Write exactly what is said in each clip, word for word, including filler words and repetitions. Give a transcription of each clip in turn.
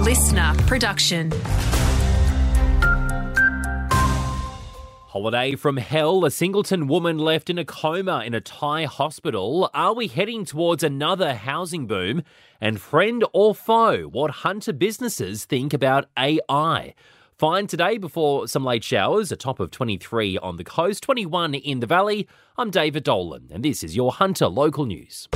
listener production. Holiday from hell, a Singleton woman left in a coma in a Thai hospital. Are we heading towards another housing boom? And friend or foe, what Hunter businesses think about A I? Fine today before some late showers, a top of twenty-three on the coast, twenty-one in the valley. I'm David Dolan, and this is your Hunter Local News.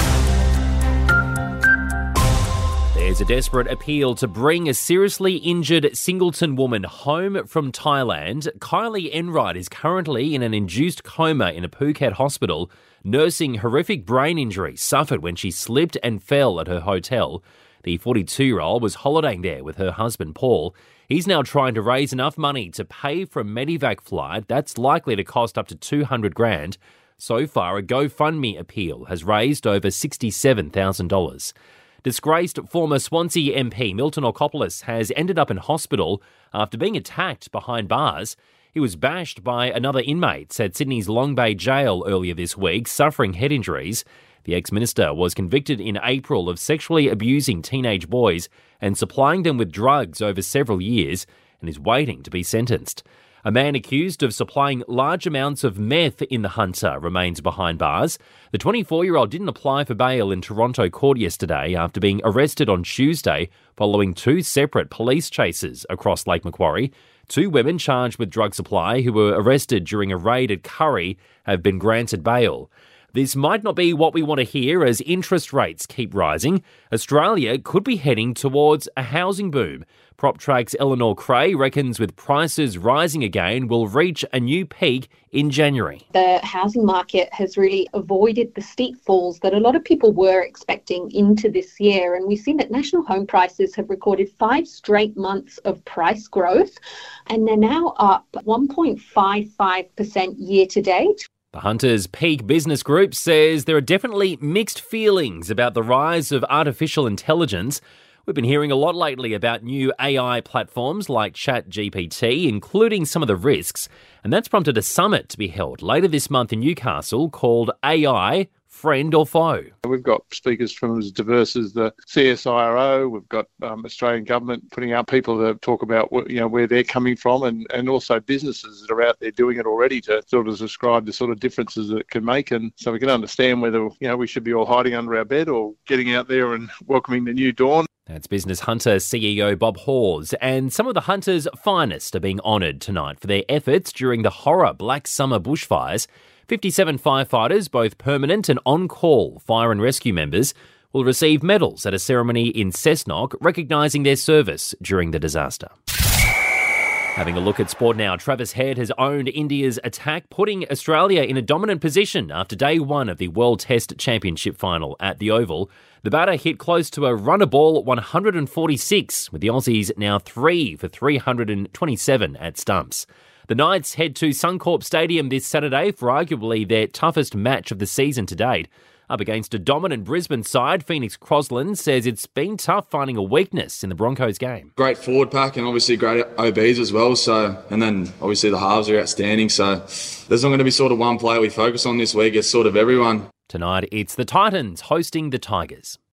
There's a desperate appeal to bring a seriously injured Singleton woman home from Thailand. Kylie Enright is currently in an induced coma in a Phuket hospital, nursing horrific brain injuries suffered when she slipped and fell at her hotel. The forty-two-year-old was holidaying there with her husband, Paul. He's now trying to raise enough money to pay for a Medivac flight that's likely to cost up to two hundred grand. So far, a GoFundMe appeal has raised over sixty-seven thousand dollars. Disgraced former Swansea M P Milton Okopoulos has ended up in hospital after being attacked behind bars. He was bashed by another inmate at Sydney's Long Bay Jail earlier this week, suffering head injuries. The ex-minister was convicted in April of sexually abusing teenage boys and supplying them with drugs over several years and is waiting to be sentenced. A man accused of supplying large amounts of meth in the Hunter remains behind bars. The twenty-four-year-old didn't apply for bail in Toronto court yesterday after being arrested on Tuesday following two separate police chases across Lake Macquarie. Two women charged with drug supply who were arrested during a raid at Curry have been granted bail. This might not be what we want to hear as interest rates keep rising. Australia could be heading towards a housing boom. PropTrack's Eleanor Cray reckons with prices rising again, we'll reach a new peak in January. The housing market has really avoided the steep falls that a lot of people were expecting into this year. And we've seen that national home prices have recorded five straight months of price growth, and they're now up one point five five percent year to date. The Hunter's Peak Business Group says there are definitely mixed feelings about the rise of artificial intelligence. We've been hearing a lot lately about new A I platforms like ChatGPT, including some of the risks, and that's prompted a summit to be held later this month in Newcastle called A I, Friend or Foe. We've got speakers from as diverse as the C S I R O. We've got um, Australian government putting out people to talk about what, you know, where they're coming from, and, and also businesses that are out there doing it already to sort of describe the sort of differences that it can make, and so we can understand whether, you know, we should be all hiding under our bed or getting out there and welcoming the new dawn. That's Business Hunter C E O Bob Hawes, and some of the Hunter's finest are being honoured tonight for their efforts during the horror Black Summer bushfires. fifty-seven firefighters, both permanent and on-call fire and rescue members, will receive medals at a ceremony in Cessnock recognising their service during the disaster. Having a look at sport now, Travis Head has owned India's attack, putting Australia in a dominant position after day one of the World Test Championship final at the Oval. The batter hit close to a runner ball one hundred forty-six, with the Aussies now three for three hundred twenty-seven at stumps. The Knights head to Suncorp Stadium this Saturday for arguably their toughest match of the season to date. Up against a dominant Brisbane side, Phoenix Crosland says it's been tough finding a weakness in the Broncos game. Great forward pack and obviously great O Bs as well. So, and then obviously the halves are outstanding. So there's not going to be sort of one player we focus on this week. It's sort of everyone. Tonight, it's the Titans hosting the Tigers.